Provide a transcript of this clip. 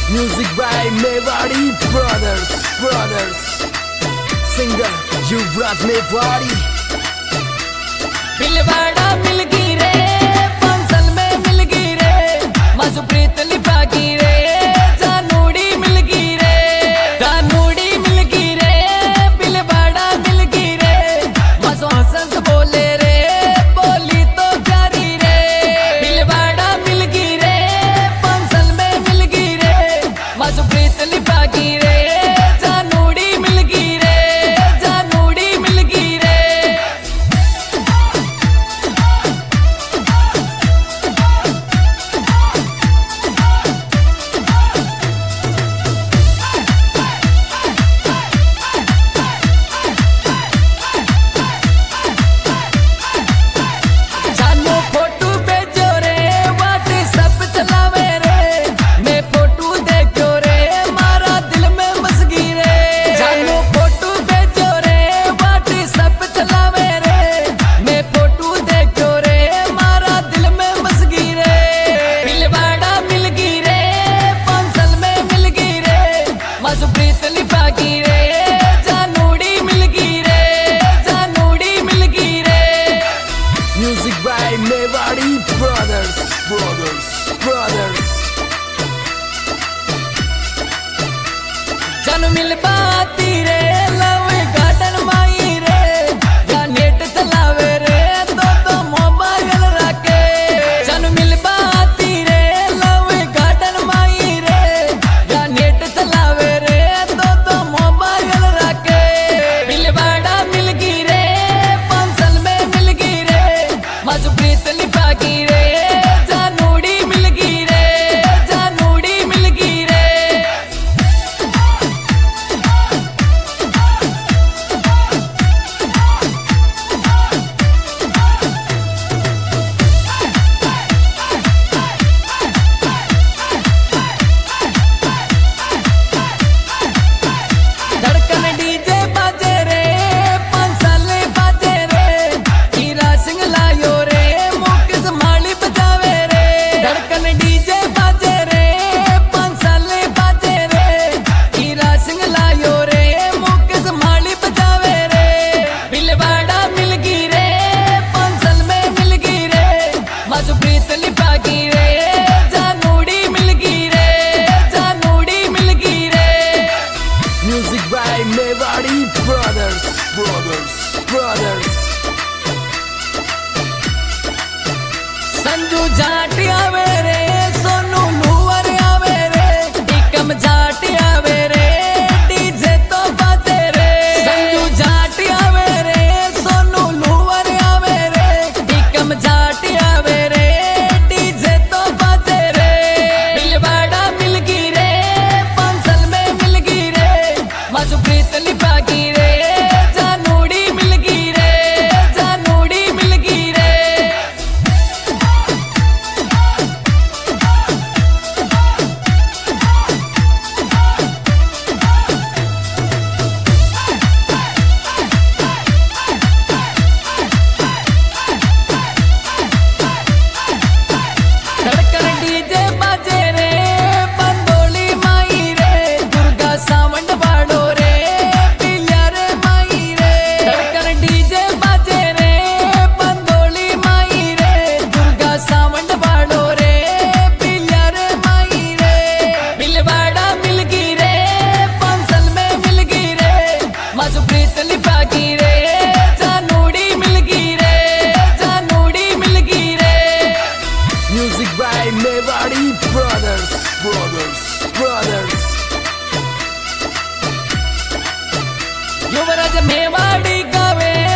Music by Mewari brothers. Singer Yuvraj Mewari. Bhilwara मिल गई रे, पंसल में मिल गई रे, मजप्रीत लिपा गई रे, जानूड़ी मिल गई रे, जानूड़ी मिल गई रे, बिलवाड़ा मिल गई रे, मजो हंस बोले रे, बोली तो प्यारी रे, बिलवाड़ा मिल गई रे, पंसल में मिल गई रे, मजप्रीत लिपा गई रे, जानूड़ी मिल गई रे, जानूड़ी मिल गई रे। Music by Mewari brothers. जन मिल बाती रे, लव गार्डन माई रे, या नेट चलावे रे, तो मोबाइल रखे। जन मिल बाती रे, लव गार्डन माई रे, या नेट चलावे रे, तो मोबाइल रखे। बिलवाड़ा मिल गई रे, पंसल में मिल गई रे, मजप्रीत लिपा गई रे, जानूड़ी मिल गई रे, जानूड़ी मिल गई रे। धड़कन डीजे बाजे रे, पंसल बाजे रे, हीरा सिंह लायो रे, मुकेश माली बजावे रे। धड़कन डीजे बाजे रे, पंसल बाजे रे, हीरा सिंह लायो रे, मुकेश माली बजावे रे। बिलवाड़ा मिल गई रे, पंसल में मिल गई रे, मजप्रीत लिपा गई रे, जानूड़ी मिल गई रे, जानूड़ी मिल गई रे। Music by Mewari brothers. Sanju Jat आवे रे, सोनू लूवर आवे रे, टिकम जाट आवे रे, डीजे तो बाजे रे। संजू जाट आवे रे, सोनू लूवर आवे रे, टिकम जाट आवे रे, डीजे तो बाजे रे। बिलवाड़ा मिल गई रे, पंसल में मिल गई रे, मजप्रीत लिपा गई रे, जानूड़ी मिल गई रे, जानूड़ी मिल गई रे। धड़कन डीजे बाजे रे, पंदोली माई रे, दुर्गा सावंड बाड़ो रे, पिल्या रे माई रे। धड़कन डीजे बाजे रे, पंदोली माई रे, दुर्गा सावंड बाड़ो रे, पिल्या रे माई रे। बिलवाड़ा मिल गई रे, पंसल में मिल गई रे, मजप्रीत लिपा गई रे, जानूड़ी मिल गई रे, जानूड़ी मिल गई रे। Music by Mewari brothers. युवराज मेवाड़ी गावे